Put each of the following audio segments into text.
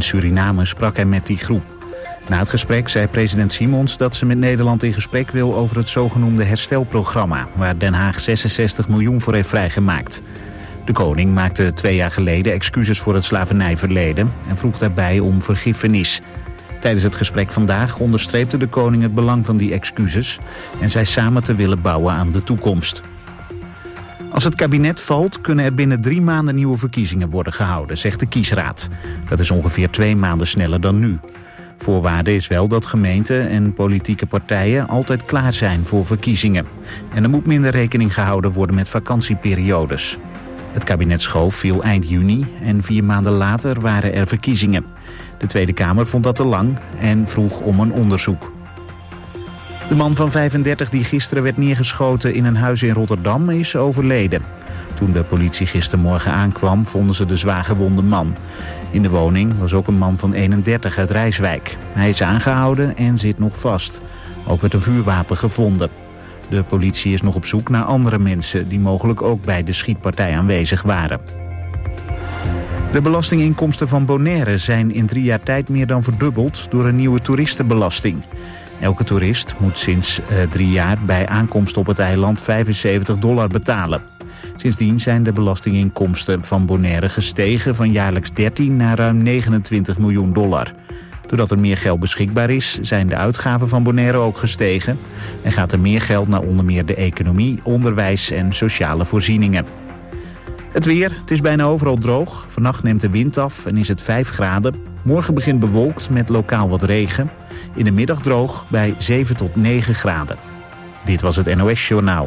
In Suriname sprak hij met die groep. Na het gesprek zei president Simons dat ze met Nederland in gesprek wil over het zogenoemde herstelprogramma, waar Den Haag 66 miljoen voor heeft vrijgemaakt. De koning maakte 2 jaar geleden excuses voor het slavernijverleden en vroeg daarbij om vergiffenis. Tijdens het gesprek vandaag onderstreepte de koning het belang van die excuses en zei samen te willen bouwen aan de toekomst. Als het kabinet valt, kunnen er binnen 3 maanden nieuwe verkiezingen worden gehouden, zegt de kiesraad. Dat is ongeveer 2 maanden sneller dan nu. Voorwaarde is wel dat gemeenten en politieke partijen altijd klaar zijn voor verkiezingen. En er moet minder rekening gehouden worden met vakantieperiodes. Het kabinetsschoof viel eind juni en 4 maanden later waren er verkiezingen. De Tweede Kamer vond dat te lang en vroeg om een onderzoek. De man van 35 die gisteren werd neergeschoten in een huis in Rotterdam is overleden. Toen de politie gistermorgen aankwam, vonden ze de zwaargewonde man. In de woning was ook een man van 31 uit Rijswijk. Hij is aangehouden en zit nog vast. Ook werd een vuurwapen gevonden. De politie is nog op zoek naar andere mensen die mogelijk ook bij de schietpartij aanwezig waren. De belastinginkomsten van Bonaire zijn in 3 jaar tijd meer dan verdubbeld door een nieuwe toeristenbelasting. Elke toerist moet sinds 3 jaar bij aankomst op het eiland $75 betalen. Sindsdien zijn de belastinginkomsten van Bonaire gestegen van jaarlijks 13 naar ruim $29 miljoen. Doordat er meer geld beschikbaar is, zijn de uitgaven van Bonaire ook gestegen en gaat er meer geld naar onder meer de economie, onderwijs en sociale voorzieningen. Het weer, het is bijna overal droog. Vannacht neemt de wind af en is het 5 graden. Morgen begint bewolkt met lokaal wat regen. In de middag droog bij 7 tot 9 graden. Dit was het NOS Journaal.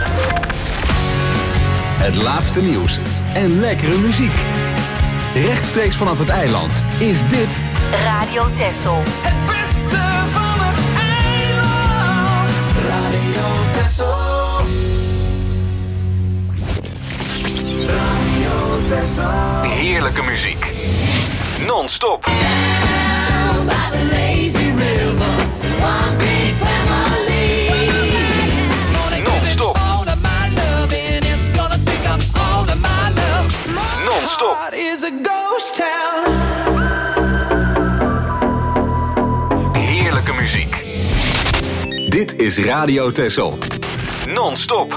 Het laatste nieuws en lekkere muziek. Rechtstreeks vanaf het eiland is dit Radio Texel. Het beste van het eiland. Radio Texel. Radio Texel. heerlijke muziek. Non-stop. Down by the lazy river, one big family. Non-stop. All of my loving is gonna take up all of my love. Non-stop. My heart is a ghost town. Heerlijke muziek. Dit is Radio Texel. Non-stop.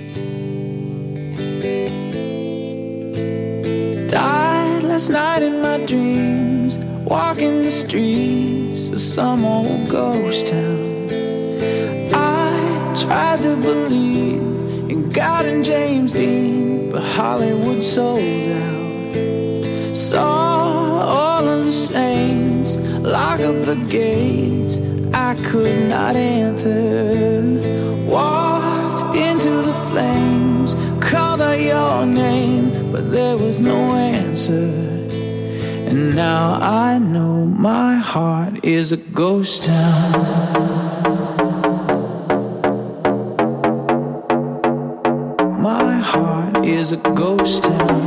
Died last night in my dreams, walking the streets of some old ghost town. I tried to believe in God and James Dean, but Hollywood sold out. Saw all of the saints lock up the gates I could not enter. Walked into the flames, called out your name, but there was no answer. And now I know my heart is a ghost town. My heart is a ghost town.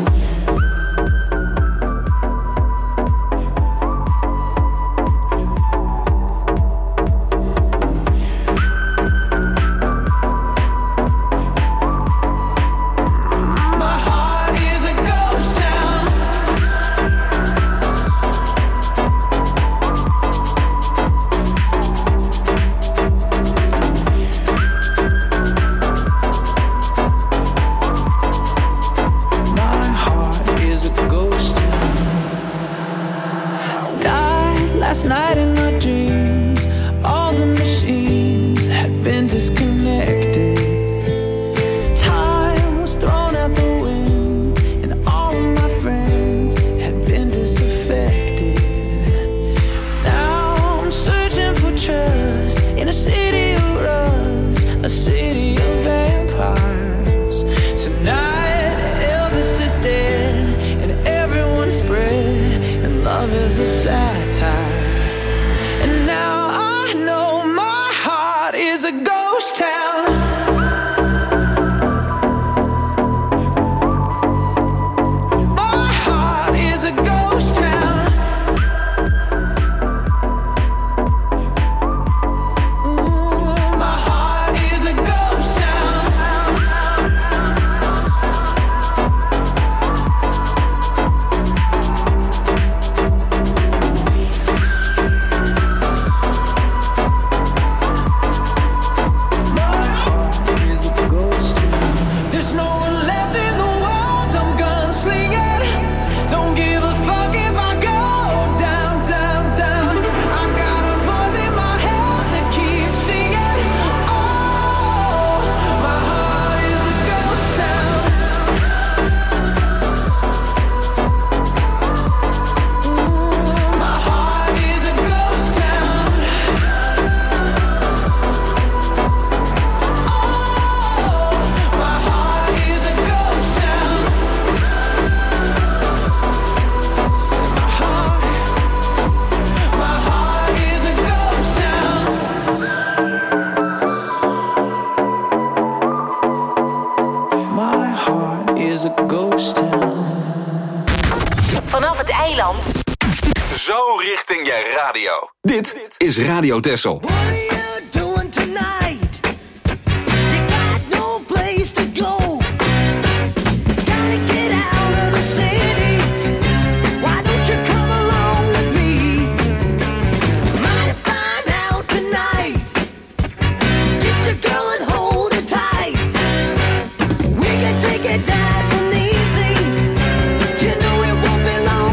zo richting je radio. Dit is Radio Texel.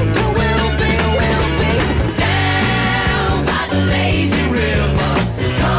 Down by the lazy river.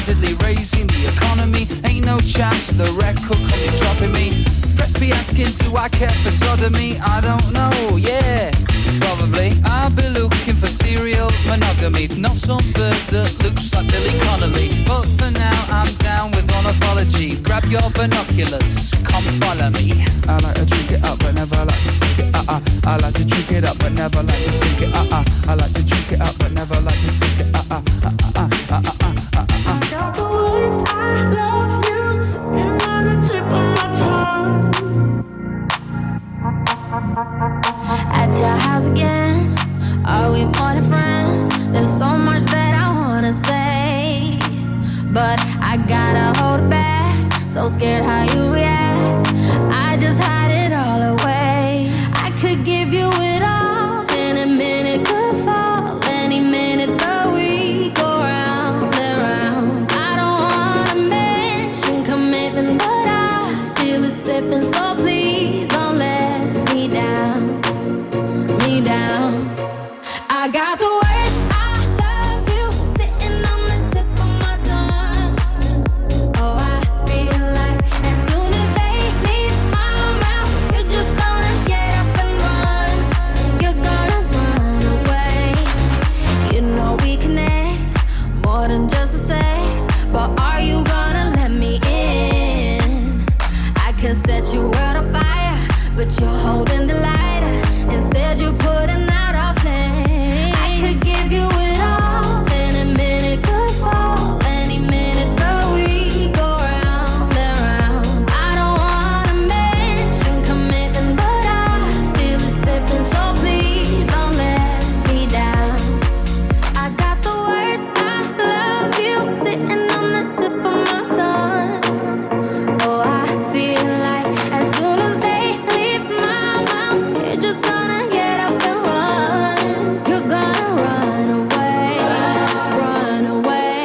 haphazardly raising the economy. Ain't no chance the record company dropping me. Press be asking, do I care for sodomy? I don't know, yeah, probably. I'll be looking for serial monogamy, not some bird that looks like Billy Connolly. But for now, I'm down with ornithology. Grab your binoculars, come follow me. I like to drink it up, but never like to sink it. I like to drink it up, but never like to sink it. I like to drink it up, but never like to sink it. I got the words I love you sitting on the tip of my tongue. At your house again, are we more than friends? There's so much that I wanna say, but I gotta hold it back. So scared how you react, I just hide it all away. I could give you it all, any minute could fall, any minute the week go round and round. I don't wanna mention commitment, but I feel it slipping, so please don't let me down, me down. I got the words I love you sitting on the tip of my tongue. Oh, I feel like as soon as they leave my mouth, you're just gonna get up and run. You're gonna run away. You know we connect more than just a sex, but are you gonna let me in? I could set your world on fire, but you're holding the lighter. Instead you're putting out our flame. I could give you it all, any minute could fall, any minute the week go round and round. I don't wanna mention commitment, but I feel it slipping, so please don't let me down. I got the words I love you sitting on the tip of my tongue. Oh, I feel like as soon as they leave my mouth, you're just gonna get up and run. You're gonna run away, run away,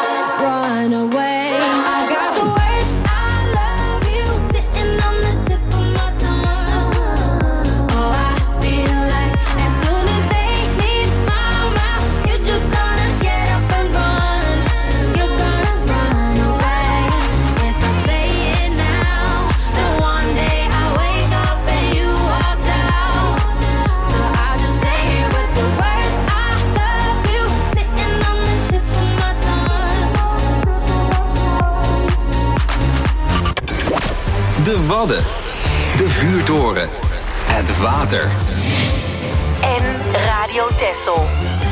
run away. I got the words I love you sitting on the tip of my tongue. Oh, I feel like as soon as they leave my mouth, you're just gonna get up and run. You're gonna run away. If I say it now, then one day I wake up and you walked out. So I'll just stay here with the words I love you sitting on the tip of my tongue. De Wadden. De vuurtoren. Het water. En Radio Texel.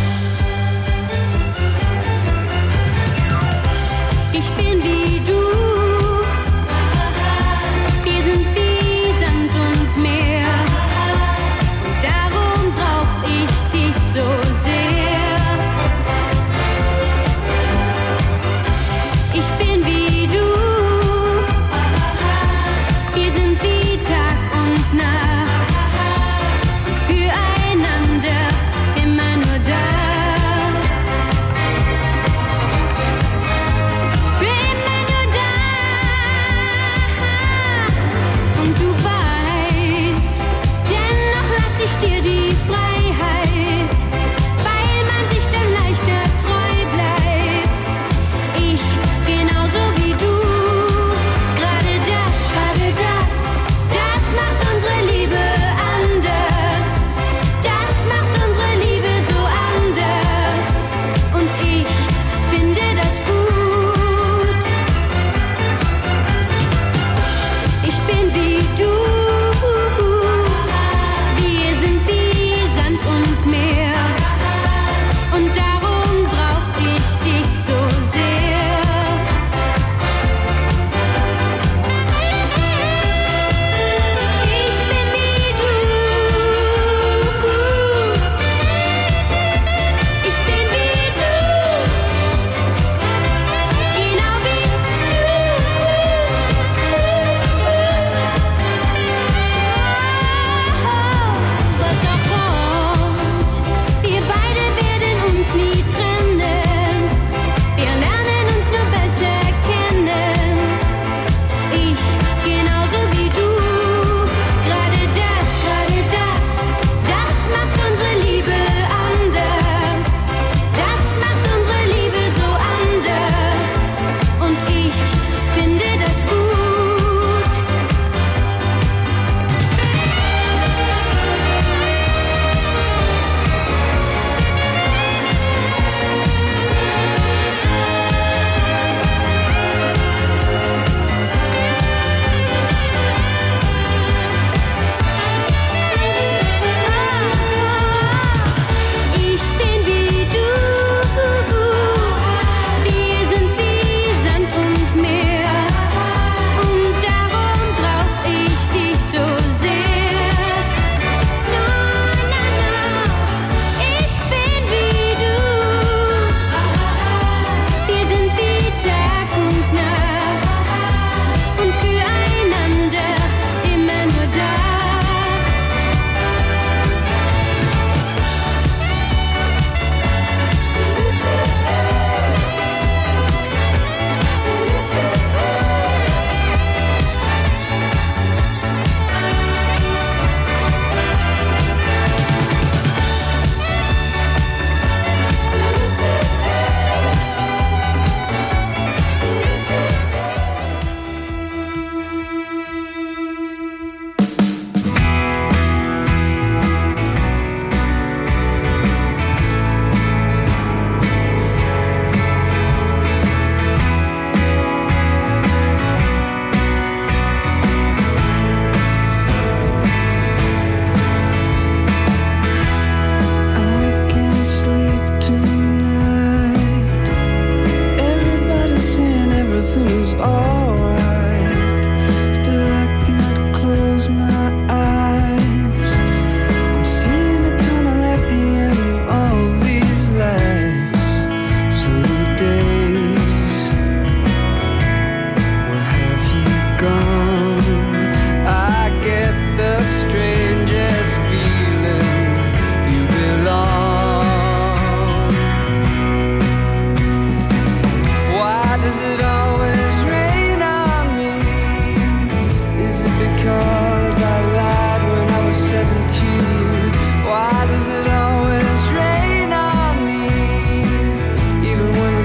Ich bin wie du, wir sind wie Sand und Meer, und darum brauch ich dich so sehr. Ich bin wie du, wir sind wie Tag und Nacht, und füreinander immer nur da.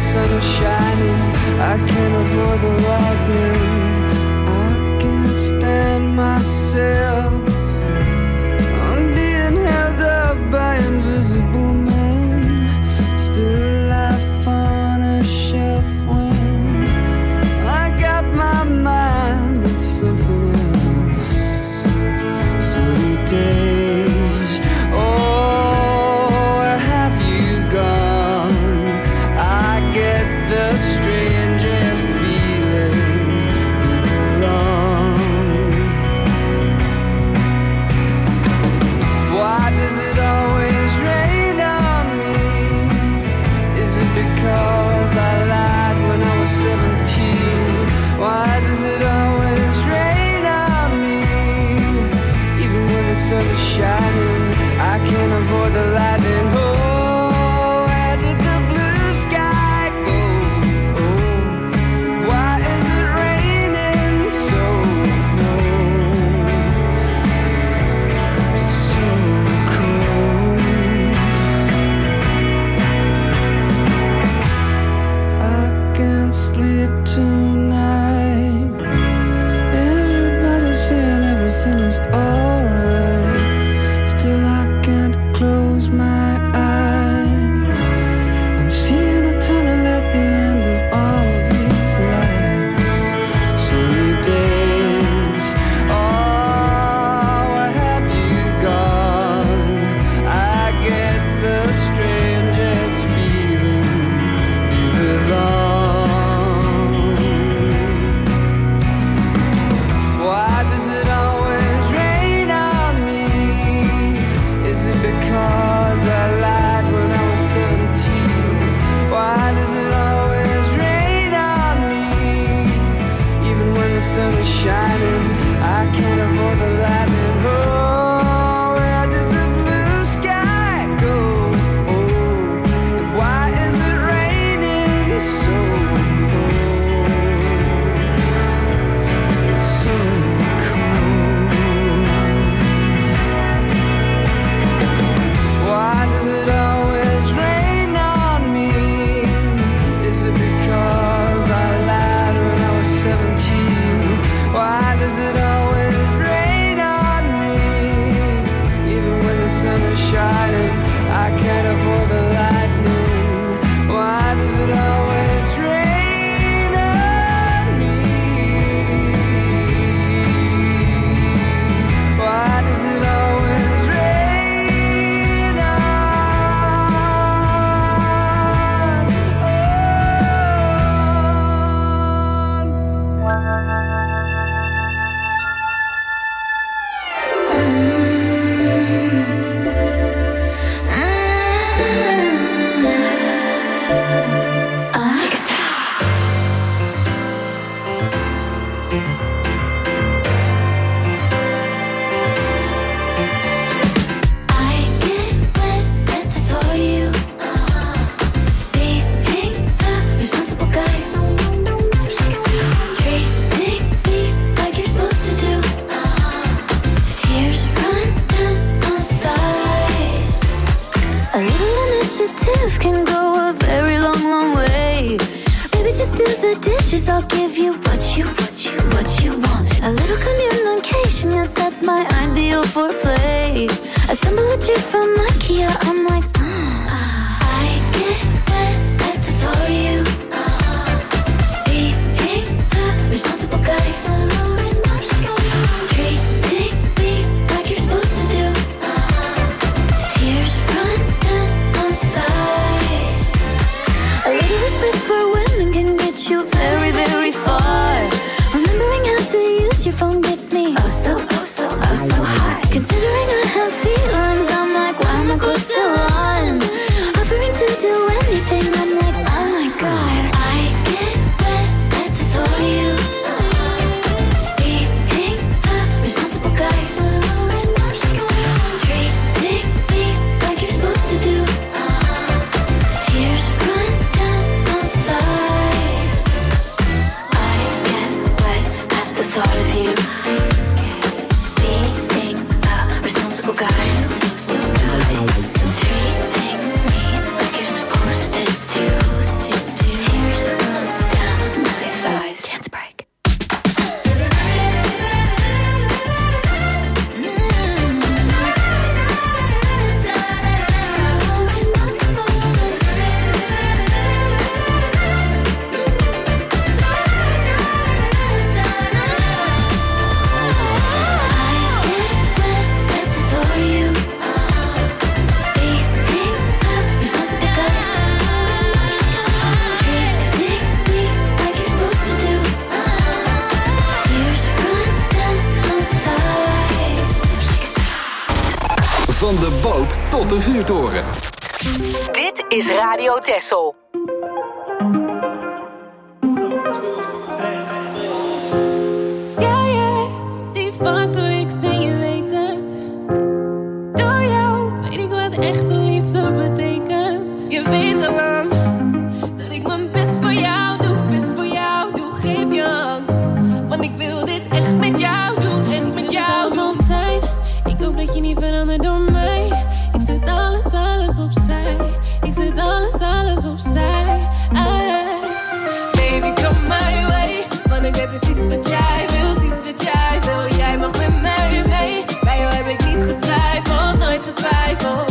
sun is shining, I can't avoid the lightning. I can't stand myself. I'm being held up by invisible men. Still life on a shelf when I got my mind on something else. Sunny days, oh, where have you gone? I get the strangest feeling you belong. de boot tot de vuurtoren. Dit is Radio Texel. Jij hebt die factor X en je weet het. Door jou weet ik wat echte liefde betekent. Je weet al lang dat ik mijn best voor jou doe, geef je hand. Want ik wil dit echt met jou doen, echt met jou doen zijn. Ik hoop dat je niet verandert door mij. Ik zet alles opzij. Ik zet alles opzij. Baby, come my way. Want ik weet precies wat jij wil, Jij mag met mij mee. Bij jou heb ik niet getwijfeld, nooit getwijfeld.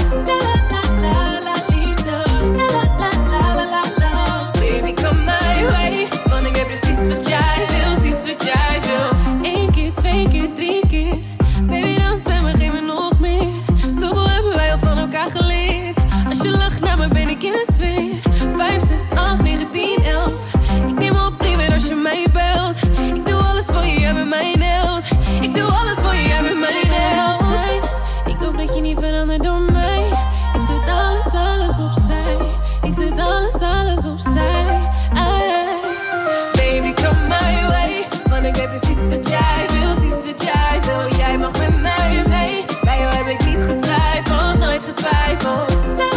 Baby, come my way. Want ik weet precies wat jij wil, 1 keer, 2 keer, 3 keer. Baby, dans bij me, geef me nog meer. Zoveel hebben wij al van elkaar geleerd. Als je lacht naar me, ben ik in een sfeer. 5, 6, 8, 9, 10, 11. Ik neem op liever als je mij belt. Ik doe alles voor je, jij bent mijn held. Ik doe alles voor je, jij bent mijn held. Ik hoop dat je niet verandert door mij. Ik zet alles opzij. Ik zet alles opzij. Baby, come my way. Want ik weet precies wat jij wil, Jij mag met mij mee. Bij jou heb ik niet getwijfeld, nooit getwijfeld.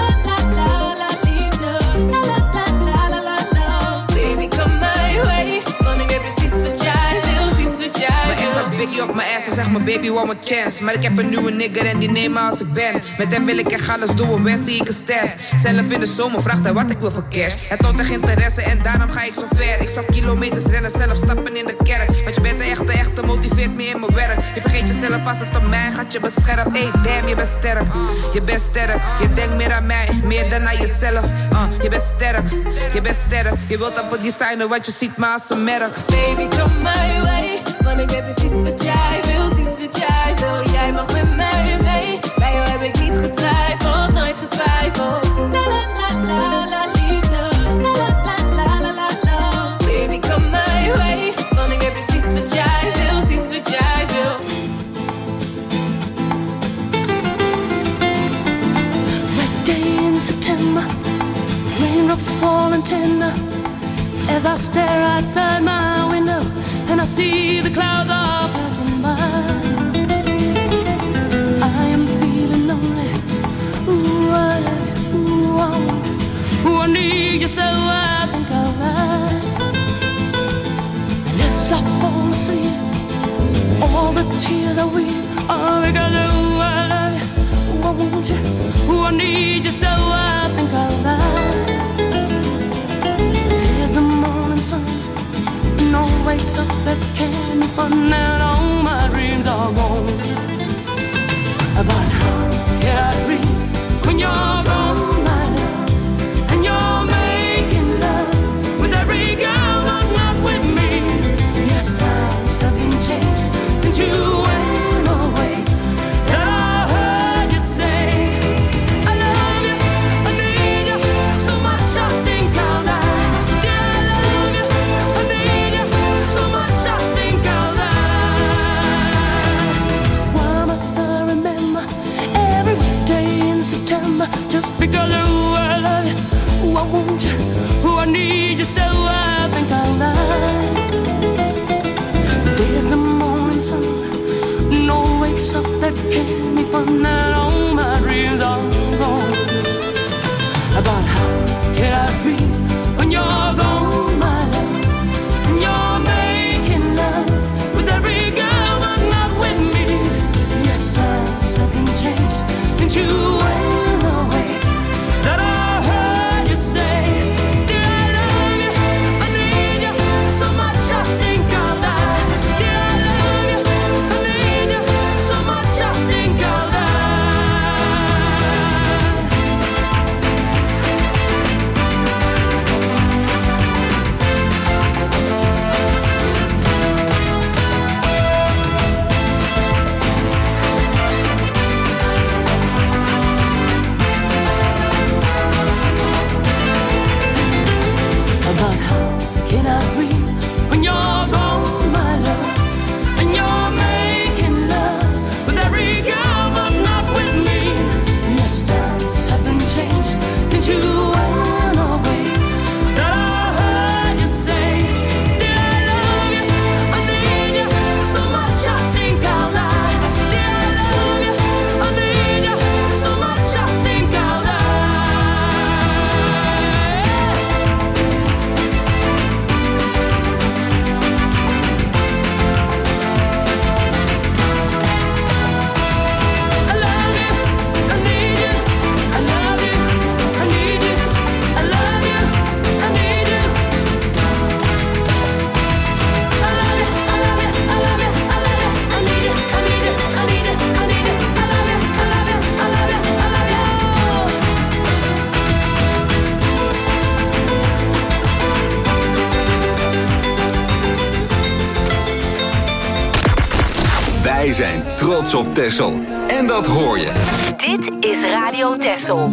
Baby, come my way. Want ik weet precies wat jij wil, Mijn ex had Biggie op mijn ass en zegt mijn baby one more chance. Maar ik heb een nieuwe nigger en die neem me als ik ben. Met hem wil ik echt alles doen, wens zie ik een ster. Zelf in de zomer vraagt hij wat ik wil voor cash. Hij toont echt interesse en daarom ga ik zo ver. Ik zou kilometers rennen, zelf stappen in de kerk. Want je bent de echte, motiveert me in mijn werk. Je vergeet jezelf als het om mij gaat, je beschermt. Hey damn, je bent sterk, je bent sterk. Je denkt meer aan mij, meer dan aan jezelf. Je bent sterk, je wilt op het designen, want je ziet me als een merk. Baby, come my way. Want ik weet precies wat jij wil, Jij mag met mij mee. Bij jou heb ik niet getwijfeld, nooit getwijfeld. Liefde. Baby, come my way. Want ik weet precies wat jij wil, Red day in September, raindrops falling tender. As I stare outside my window and I see the clouds are passing by. I am feeling lonely. Ooh, I love you. Ooh, I want you. Ooh, I need you so I think I'll lie. And as I fall asleep, all the tears I weep are because ooh, I love you. Ooh, I want you. Ooh, I need you so I think I'll lie. There's the morning sun. No wakes up that can be fun, and all my dreams are gone. But how can I dream when you're gone, my love? And you're making love with every girl, but not with me. Yes, times have been changed since you went away. And I heard you say, I love you, I need you so much I think I'll die. Yeah, I love you, I need you so much I think I'll die. Why must I remember every day in September just because ooh, I love you, ooh, I want you, ooh, I need you so I think I'll die. There's the morning sun, no wakes up that can be fun, and all my dreams are gone. About how can I dream when you're gone, my love? And you're making love with every girl, but not with me. Yes, times have been changed since you went away. That I heard you say, yeah, I love you, I need you so much I think I'll die. Yeah, I love you, I need you so much I think I'll die. But how can I dream when you're gone, my love? And you're making love with every girl, but not with me. Wij zijn trots op Texel. En dat hoor je. Dit is Radio Texel.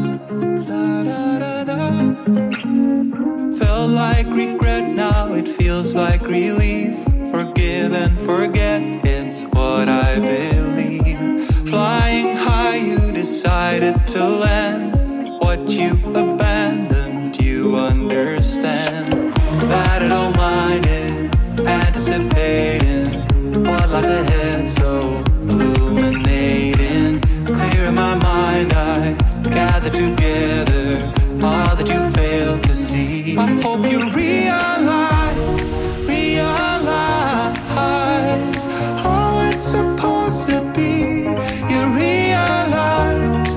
Felt like regret, now it feels like relief. Forgive and forget, it's what I believe. Flying high, you decided to land. What you abandoned, you understand. That I don't mind it, anticipating what lies ahead, so illuminating. Clear in my mind, I gather together all that you failed to see. I hope you realize how it's supposed to be. You realize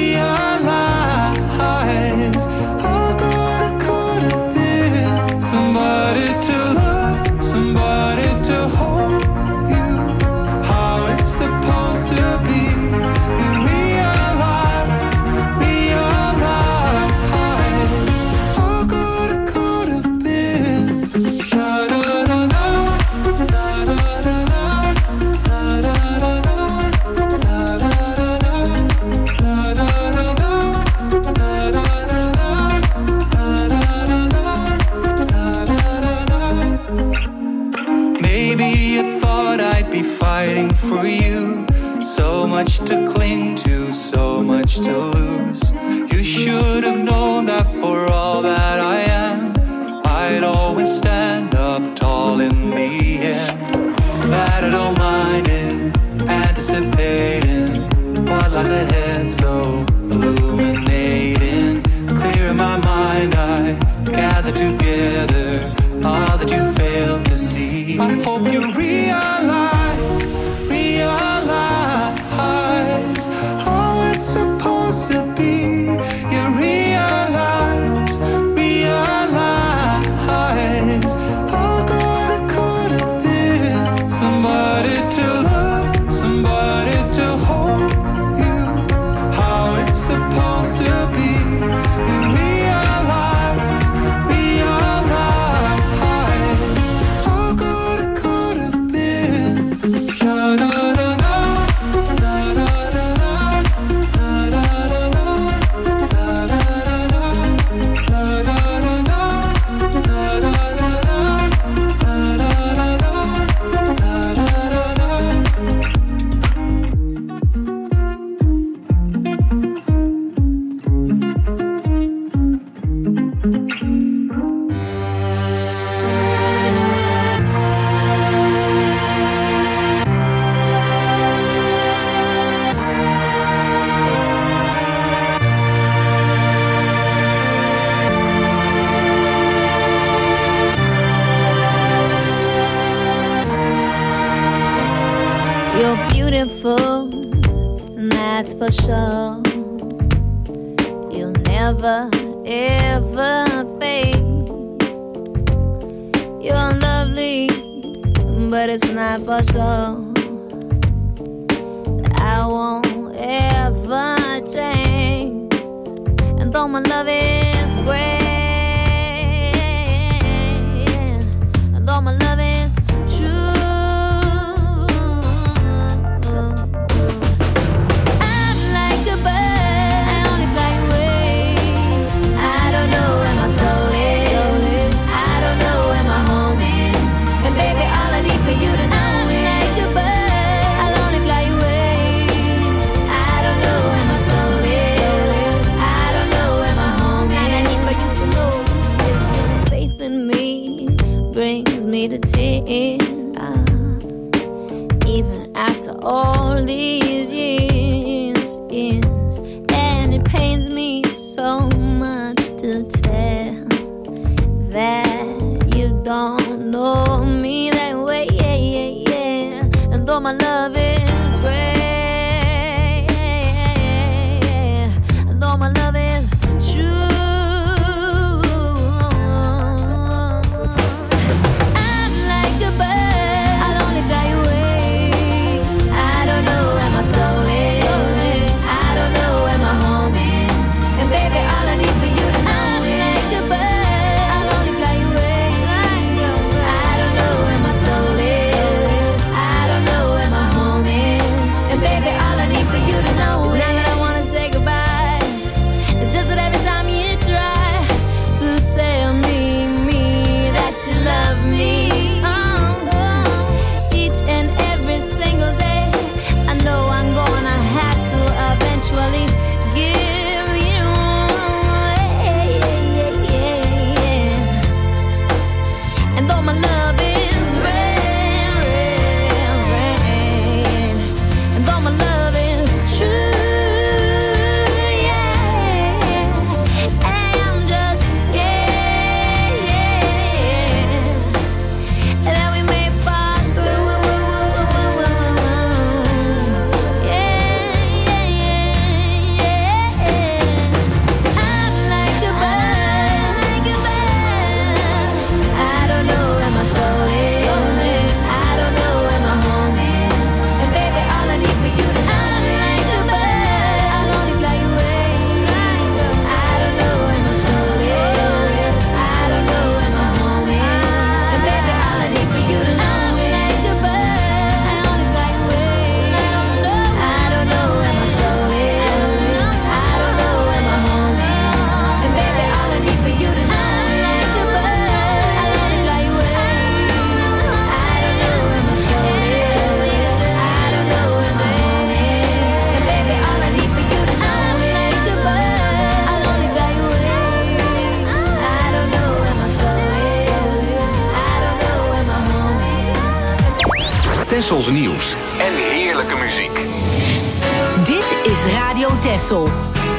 how good it could have been. Somebody to love, somebody to hold you. How it's supposed to be. You realize how good it could have been. Fighting for you, so much to cling to, so much to lose. You should have known that for all that I am, I'd always stand up tall in the end. That I don't mind it, anticipating what lies ahead, so illuminating. Clear in my mind, I gather together all that you failed to see. I hope you realize how it's supposed to be. You realize how good it could have been. Somebody to love, somebody to hold you. How it's supposed to be. You realize how good it could have been. That's for sure. You'll never, ever fade. You're lovely, but it's not for sure. I won't ever change. And though my love is great, and though my love is to tears, even after all these years, and it pains me so much to tell that you don't know me that way, and though my love is great, and though my love is true, I Texels nieuws en heerlijke muziek. Dit is Radio Texel.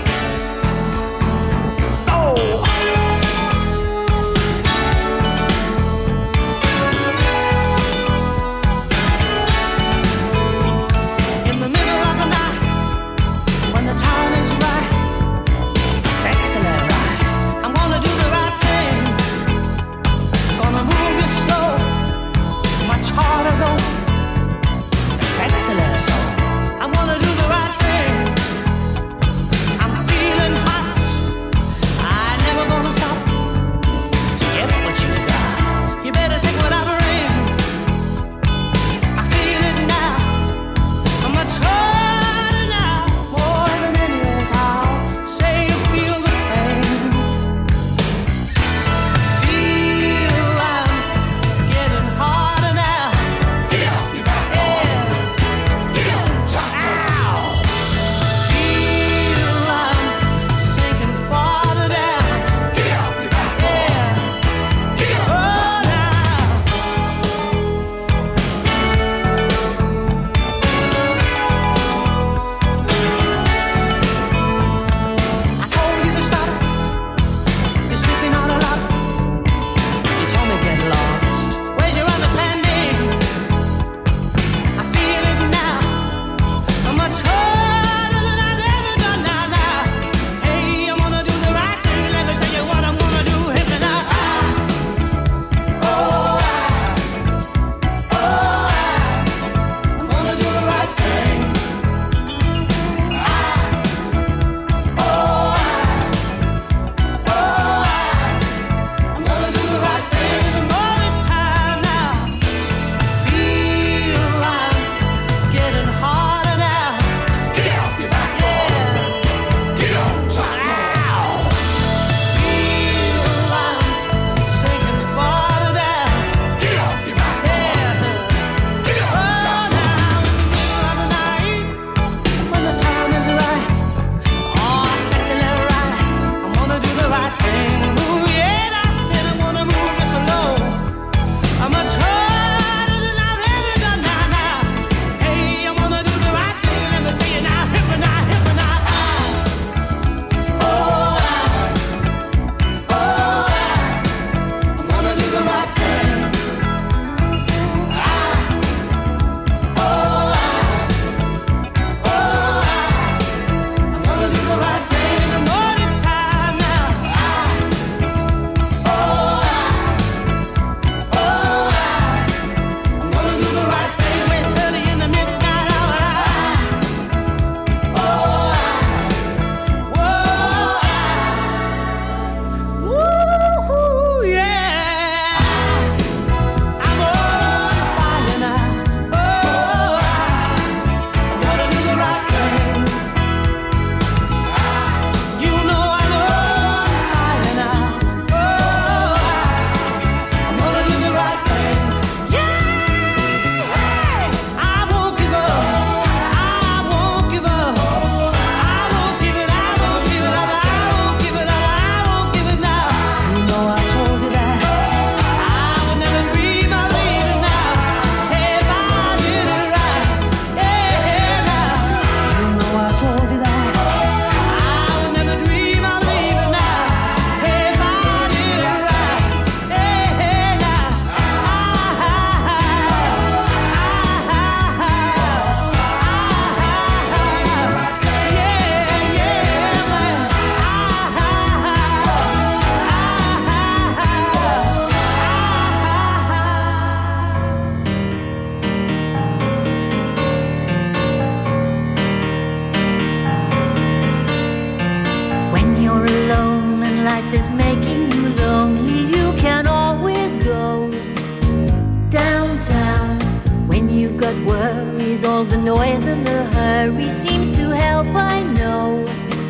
all the noise and the hurry seems to help, I know.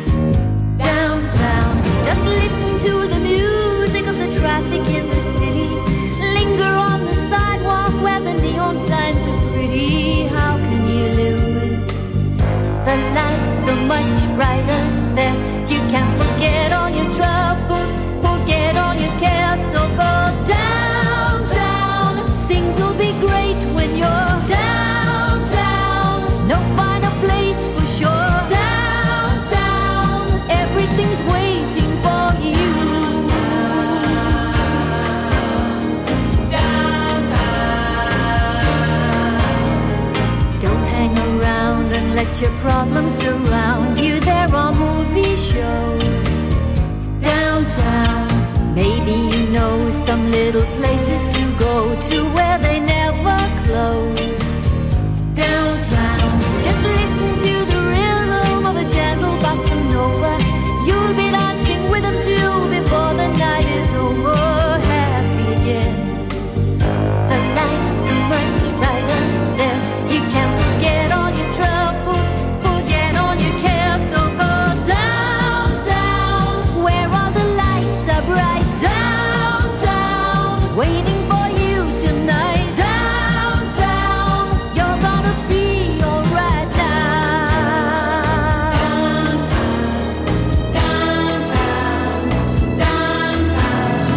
Downtown, just listen to the music of the traffic in the city. Linger on the sidewalk where the neon signs are pretty. How can you lose? The night's so much brighter there. You can forget all your troubles, forget all your cares. So go downtown, things will be great when you're down. let your problems surround you. There are movie shows downtown. Maybe you know some little places to go to where they never close. Downtown, just listen to the rhythm of a gentle bossa nova. You'll be dancing with them too before the night is over. Happy again. The lights are much brighter there. You can forget all your troubles, forget all your cares. So go downtown, where all the lights are bright. Downtown, waiting for you tonight. Downtown, you're gonna be alright now. Downtown, downtown, downtown.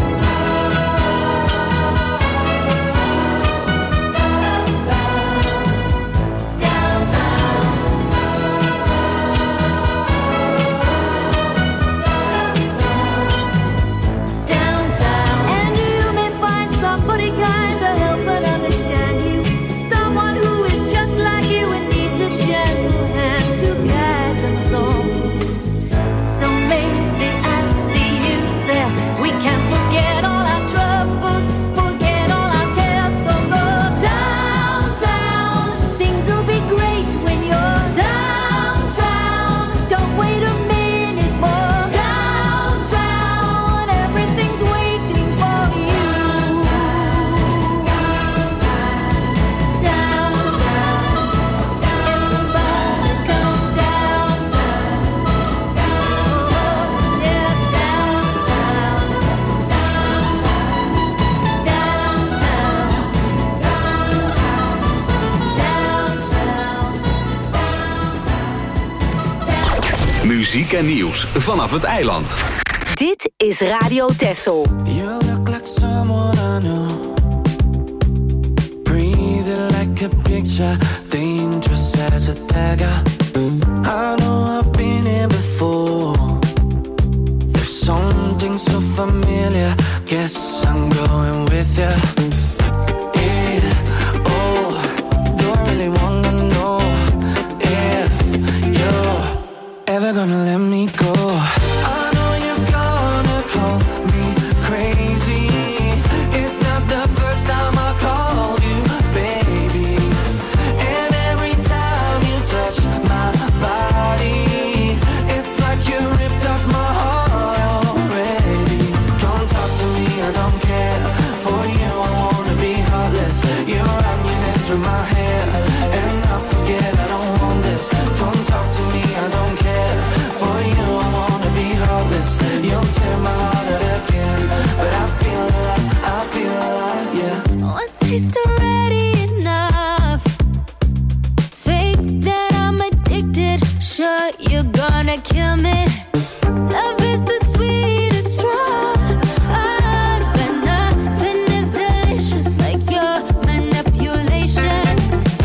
Downtown, and you may find somebody kind to help and understand you. Someone who is just like you and needs a gentle hand to guide them along. So maybe I'll see you there. We can forget all our troubles, forget all our cares. So go downtown, things will be great when you're downtown. Don't wait a minute more. Downtown, everything's waiting for you. Downtown, everybody come downtown. Oh, yeah, downtown, downtown. Muziek en nieuws vanaf het eiland. Dit is Radio Texel. You look like someone I know. Breathing like a picture, dangerous as a dagger. I know I've been here before. There's something so familiar. Guess I'm going with you. Yeah, oh, do I really wanna know if you're ever gonna let me go? I know you're gonna call me crazy. It's not the first time I called you, baby. And every time you touch my body, it's like you ripped up my heart already. Come talk to me, I don't care. For you, I wanna be heartless. You run your hands through my hair, and I forget I don't want this. Come talk to me, I don't care. For you, I wanna be heartless. You'll tear my heart out again, but I feel alive, yeah. One taste already enough. Think that I'm addicted. Sure, you're gonna kill me. Love is the sweetest drug, but nothing is delicious like your manipulation.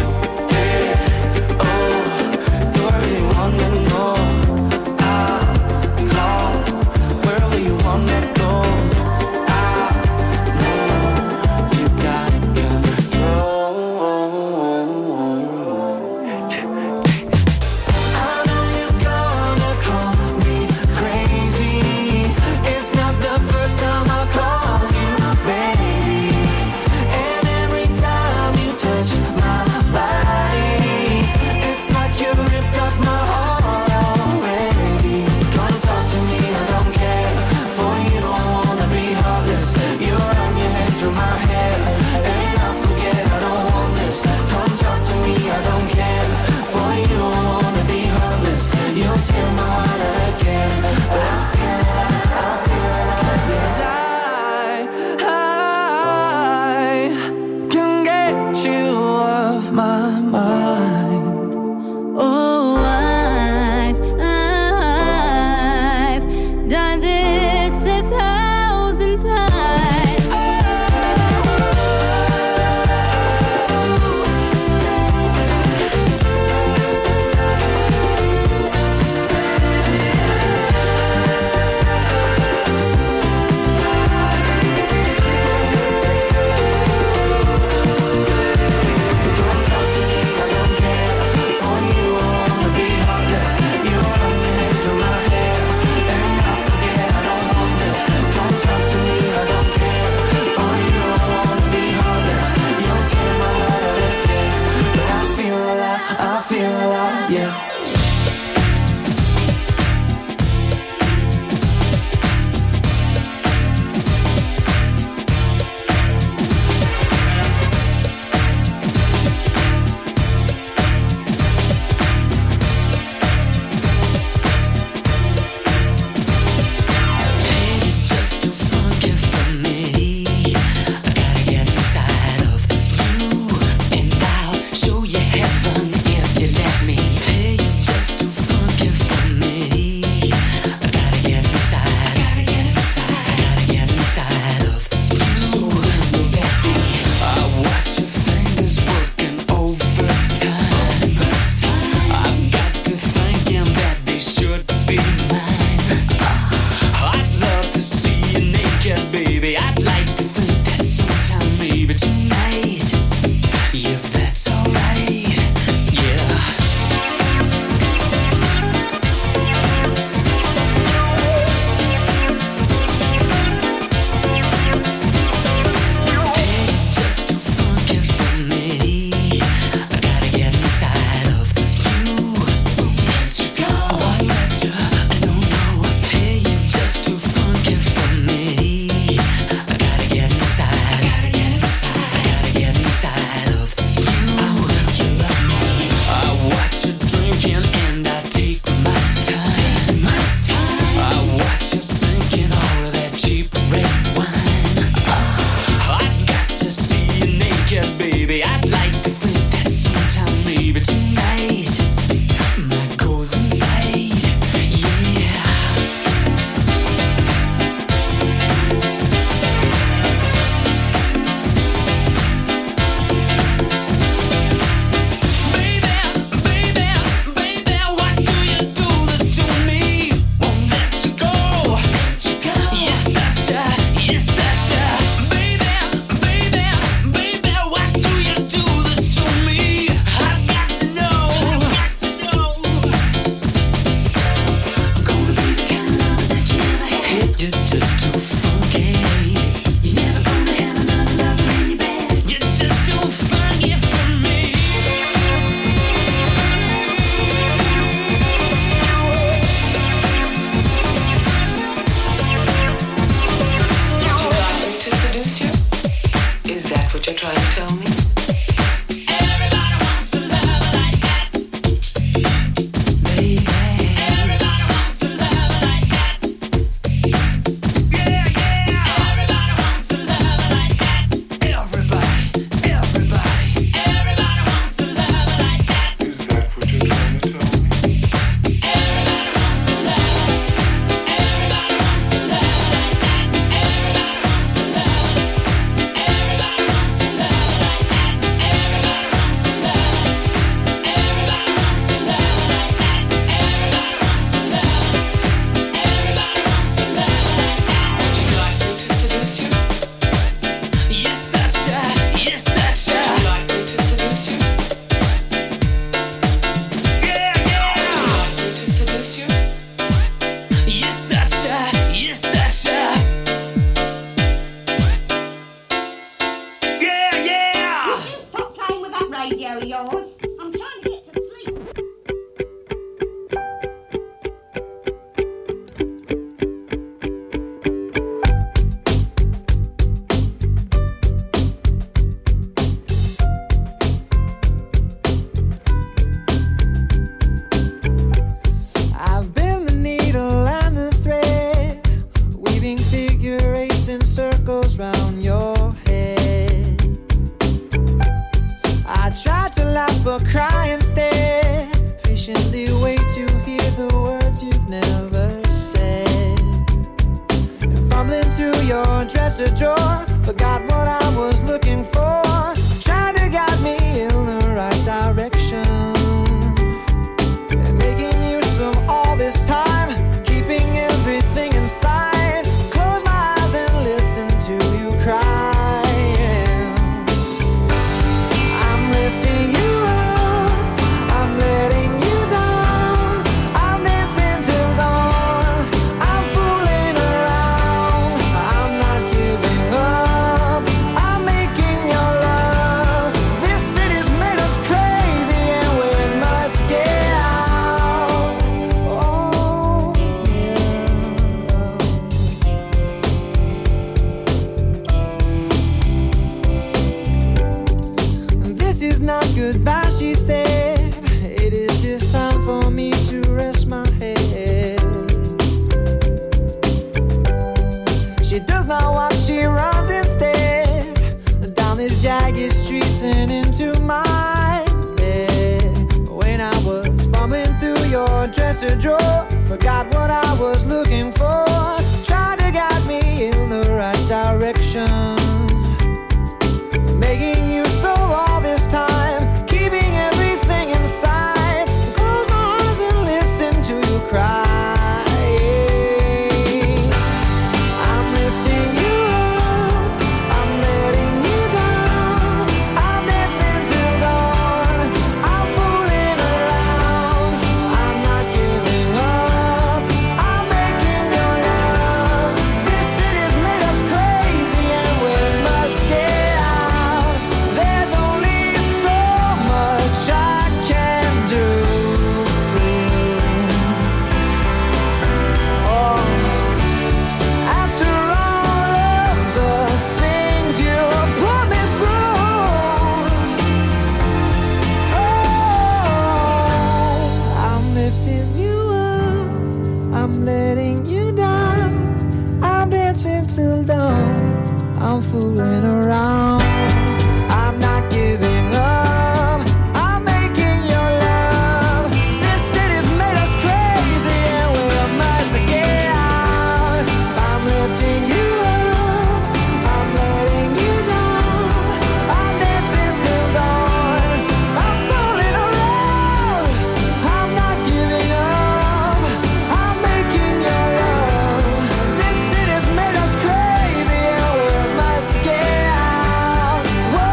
fooling around. I'm not giving up. I'm making your love. This city's made us crazy and we must get out. I'm lifting you up. I'm letting you down. I'm dancing till dawn. I'm falling around. I'm not giving up. I'm making your love. This city's made us crazy and we must get out. Whoa,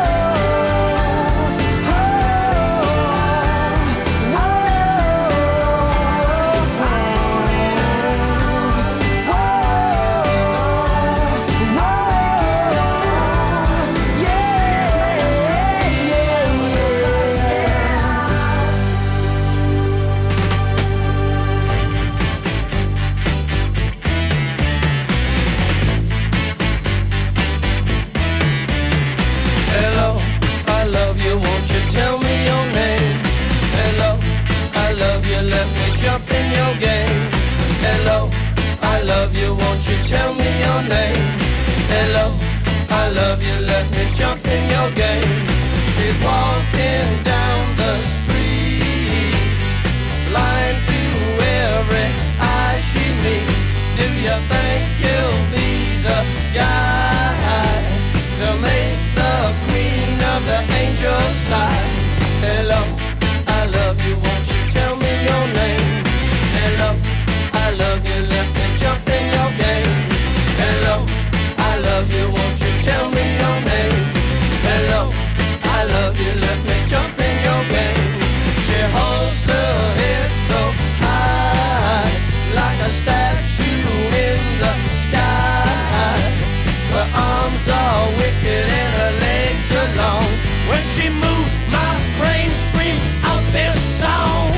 Hello, I love you, won't you tell me your name? Hello, I love you, let me jump in your game. Hello, I love you, won't you tell me your name? Hello, I love you, let me jump in your game. She's walking down the street, blind to every eye she meets. Do you think you'll be the guy to make the queen of the angels sigh? Hello, I love you, won't you tell me your name? Hello, I love you, let me jump in your game. Hello, I love you, won't you tell me your name? Hello, I love you, let me jump in your game. She holds her head so high, like a statue in the sky. Her arms are wicked and her legs are long. When she moves, my brain screams out this song.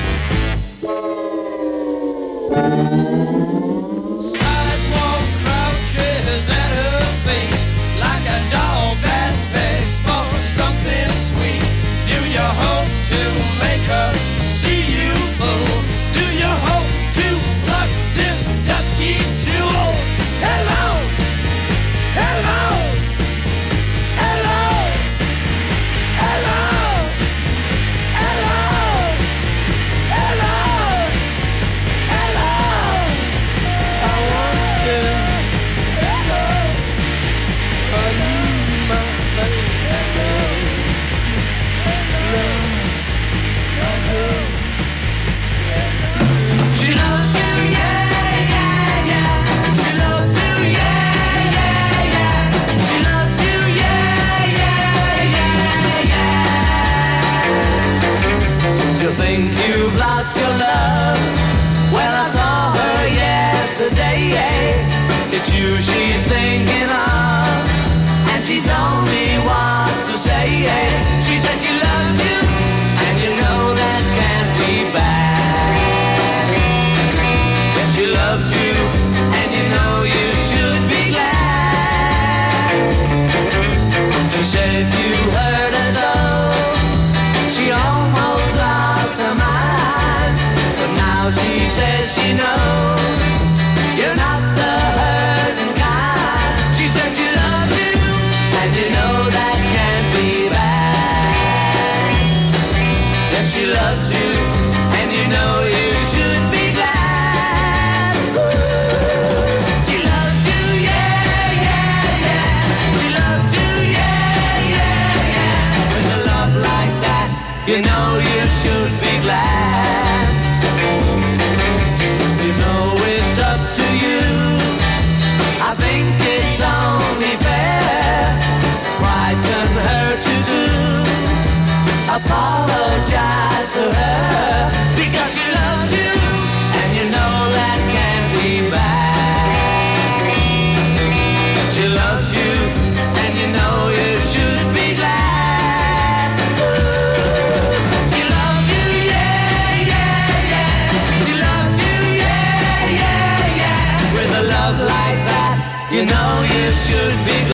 Sidewalk crouches at her feet, like a dog that begs for something sweet. Do you hope to make her see you fool? Do you hope to pluck this dusky jewel? Hello, hello, hello, hello, hello, hello, hello. I want you. Hello, I need my baby. She loves you, yeah, yeah, yeah. She loves you, yeah, yeah, yeah. She loves you, yeah, yeah, yeah, yeah. You think you've lost your love? Well, I saw her yesterday. It's you she's thinking of, and she told me what to say. She said she loves you, and you know that can't be bad. Yes, she loves you, and you know you should be glad. She said you hurt her so, she almost lost her mind. But now she says she knows you're not the hurting kind. She said she loves you, and you know that can't be bad. Yes, she loves you, and you know you should be glad. She loves you, yeah, yeah, yeah. She loves you, yeah, yeah, yeah. With a love like that, you know you should be glad. You know it's up to you. I think it's only fair. Pride can hurt you too. Apologize to her.